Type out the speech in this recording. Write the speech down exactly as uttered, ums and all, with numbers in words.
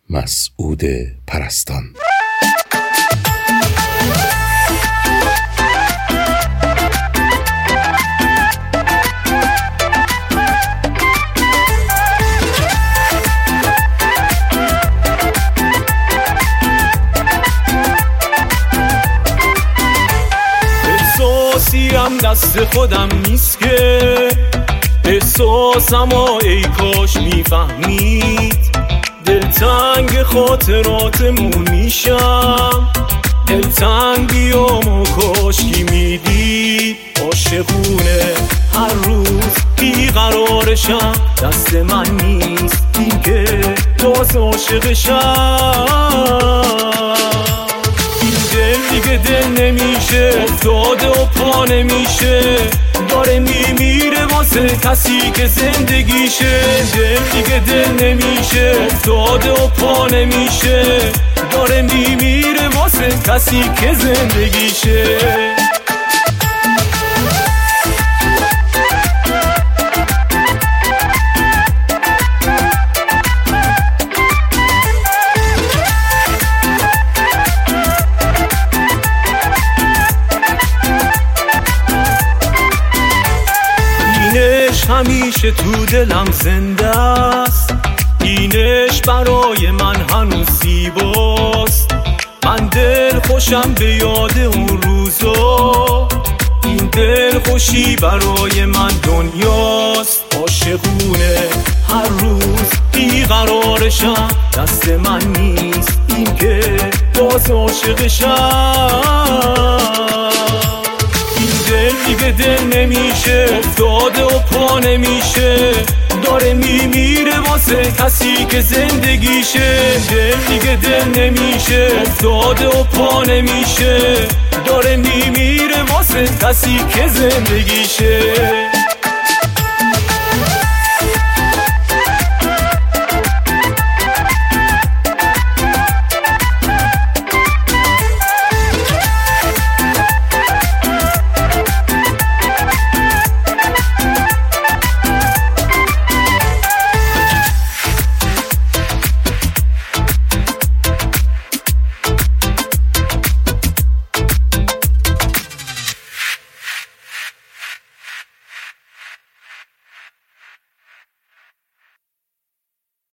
مسعود پرستان. احساسیم دست خودم نیست که احساسم ها ای کاش میفهمید. دلتنگ خاطراتمون میشم، دلتنگ بیام و کاش کی میدید. عاشقونه هر روز بیقرارشم، دست من نیست این که باز عاشقشم. این دل دیگه دل نمیشه، افتاده و پا نمیشه، داره میمیره واسه کسی که زندگیشه. دل دیگه دل نمیشه، افتاده و پا نمیشه، داره میمیره واسه کسی که زندگیشه. همیشه تو دلم زنده است، اینش برای من هنوز زیباست. من دل خوشم به یاد اون روزا، این دل خوشی برای من دنیاست. عاشقونه هر روز بیقرارشم، دست من نیست این که باز عاشقشم. دل دیگه دل نمیشه، افتاده و پا نمیشه، داره میمیره واسه کسی که زندگیشه. دل دیگه دل نمیشه، افتاده و پا نمیشه، داره میمیره واسه کسی که زندگیشه.